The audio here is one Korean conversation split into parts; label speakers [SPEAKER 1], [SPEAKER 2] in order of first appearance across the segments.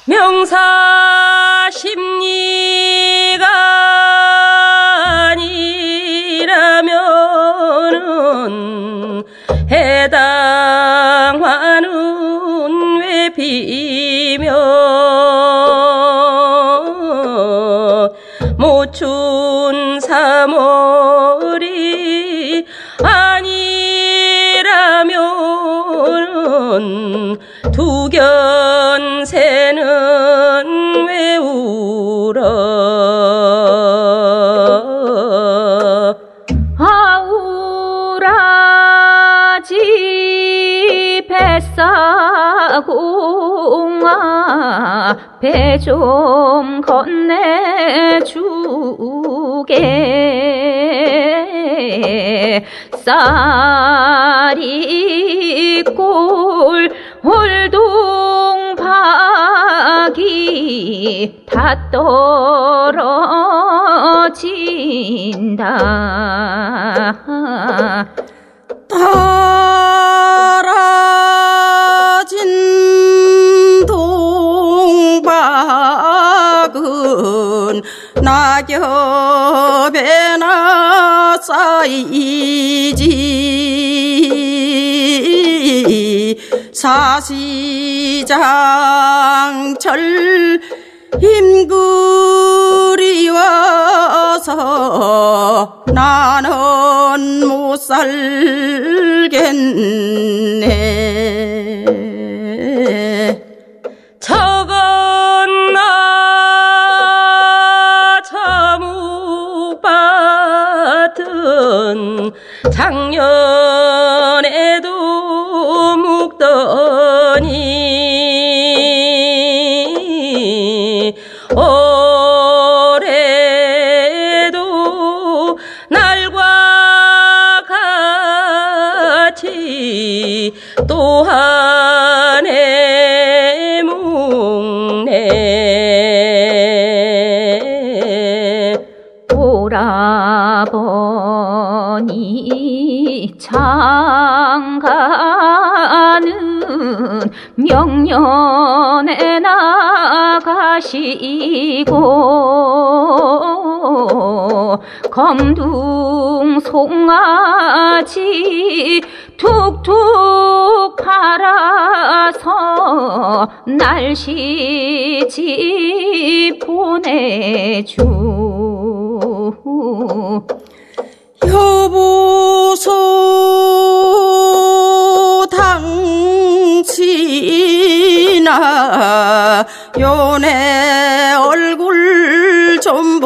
[SPEAKER 1] 명사십리가 아니라면은 해당화는 왜 비며 못춘 3월이 아니라면은 두견새는 왜 울어 아우라지 뱃사공아 배 좀 건네주게 쌀이 꼴 홀동박이 다 떨어진다
[SPEAKER 2] 떨어진 동박은 낙엽에나 쌓이지 사시장철 힘그리워서 나는 못 살겠네
[SPEAKER 1] 저건 나 저묵밭은 작년에도 묵더니 올해도 날과 같이 또 한 해 묵네 오라버니 장가는 명년에 나가시고 검둥 송아지 툭툭 팔아서 날씨집 보내주
[SPEAKER 2] 여보소 당신아 요내 얼굴 좀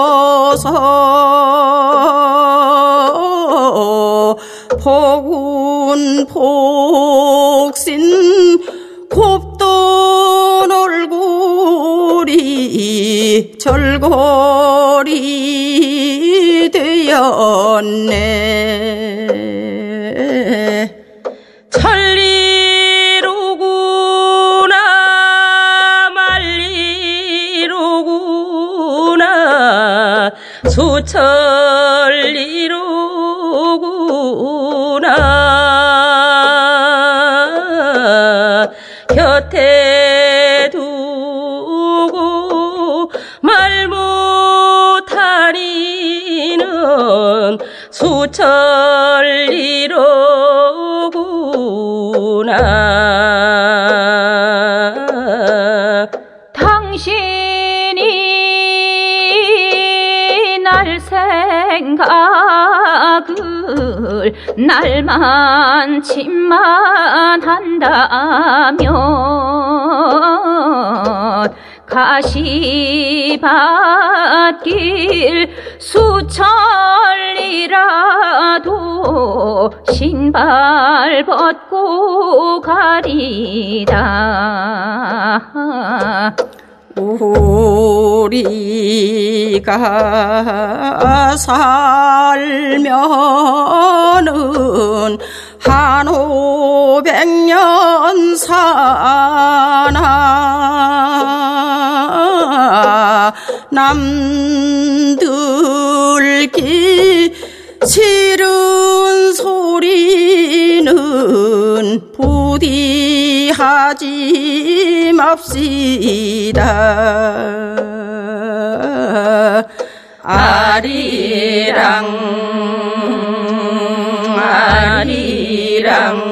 [SPEAKER 2] 보소 복은 복신 곱던 얼굴이 절골이 되었네 천리로구나 만리로구나 수천리로구나 곁에 두고 말 못하니는 수천리로구나 당신이 날 생각을 날만침만 한다면 가시밭길 수천리라도 신발 벗고 가리다 우리가 살면은 한 500년 사나 남들기 싫은 소리는 부디 하지 맙시다. 아리랑 아리랑